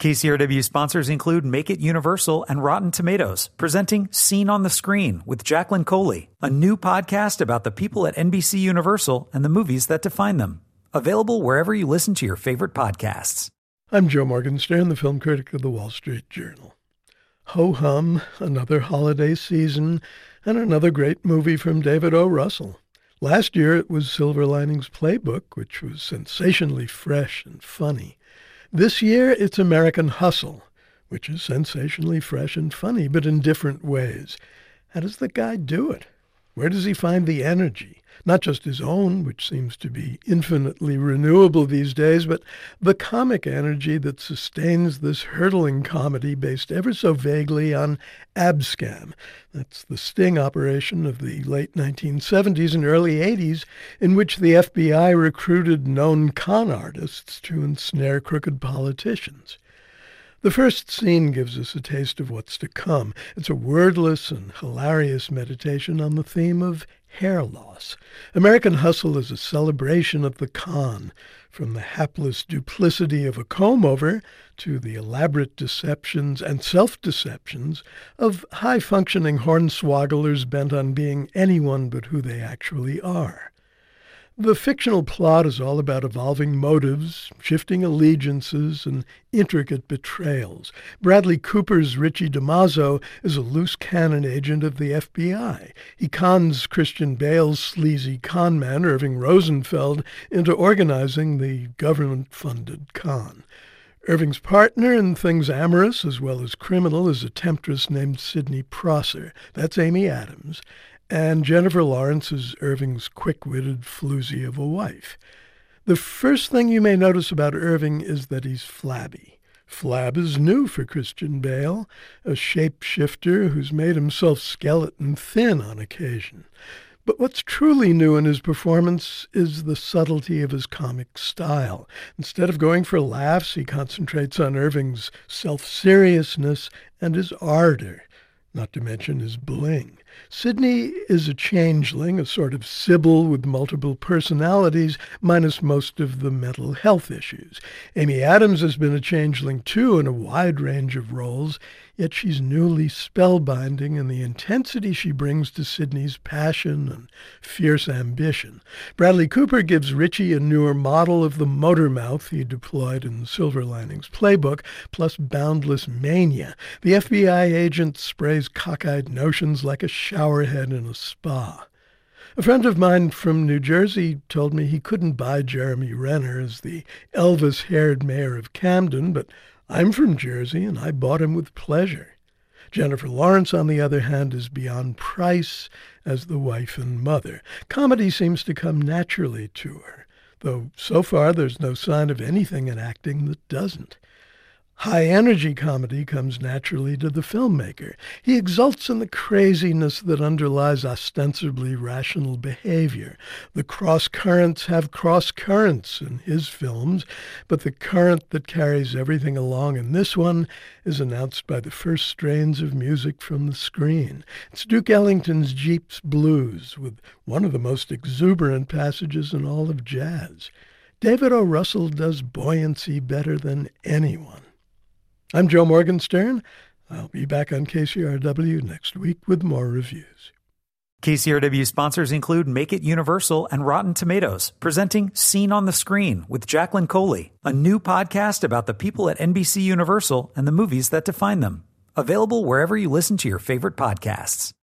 KCRW sponsors include Make It Universal and Rotten Tomatoes, presenting Scene on the Screen with Jacqueline Coley, a new podcast about the people at NBC Universal and the movies that define them. Available wherever you listen to your favorite podcasts. I'm Joe Morgenstern, the film critic of the Wall Street Journal. Ho-hum, another holiday season, and another great movie from David O. Russell. Last year it was Silver Linings Playbook, which was sensationally fresh and funny. This year, it's American Hustle, which is sensationally fresh and funny, but in different ways. How does the guy do it? Where does he find the energy? Not just his own, which seems to be infinitely renewable these days, but the comic energy that sustains this hurtling comedy based ever so vaguely on Abscam. That's the sting operation of the late 1970s and early 80s, in which the FBI recruited known con artists to ensnare crooked politicians. The first scene gives us a taste of what's to come. It's a wordless and hilarious meditation on the theme of hair loss. American Hustle is a celebration of the con, from the hapless duplicity of a comb-over to the elaborate deceptions and self-deceptions of high-functioning hornswogglers bent on being anyone but who they actually are. The fictional plot is all about evolving motives, shifting allegiances, and intricate betrayals. Bradley Cooper's Richie DiMazzo is a loose cannon agent of the FBI. He cons Christian Bale's sleazy conman, Irving Rosenfeld, into organizing the government-funded con. Irving's partner in things amorous as well as criminal is a temptress named Sidney Prosser. That's Amy Adams. And Jennifer Lawrence is Irving's quick-witted floozy of a wife. The first thing you may notice about Irving is that he's flabby. Flab is new for Christian Bale, a shapeshifter who's made himself skeleton thin on occasion. But what's truly new in his performance is the subtlety of his comic style. Instead of going for laughs, he concentrates on Irving's self-seriousness and his ardor, not to mention his bling. Sidney is a changeling, a sort of Sybil with multiple personalities, minus most of the mental health issues. Amy Adams has been a changeling too in a wide range of roles, yet she's newly spellbinding in the intensity she brings to Sidney's passion and fierce ambition. Bradley Cooper gives Richie a newer model of the motor mouth he deployed in Silver Linings Playbook, plus boundless mania. The FBI agent sprays cockeyed notions like a showerhead in a spa. A friend of mine from New Jersey told me he couldn't buy Jeremy Renner as the Elvis-haired mayor of Camden, but I'm from Jersey, and I bought him with pleasure. Jennifer Lawrence, on the other hand, is beyond price as the wife and mother. Comedy seems to come naturally to her, though so far there's no sign of anything in acting that doesn't. High-energy comedy comes naturally to the filmmaker. He exults in the craziness that underlies ostensibly rational behavior. The cross-currents have cross-currents in his films, but the current that carries everything along in this one is announced by the first strains of music from the screen. It's Duke Ellington's Jeep's Blues, with one of the most exuberant passages in all of jazz. David O. Russell does buoyancy better than anyone. I'm Joe Morgenstern. I'll be back on KCRW next week with more reviews. KCRW sponsors include Make It Universal and Rotten Tomatoes, presenting Scene on the Screen with Jacqueline Coley, a new podcast about the people at NBC Universal and the movies that define them. Available wherever you listen to your favorite podcasts.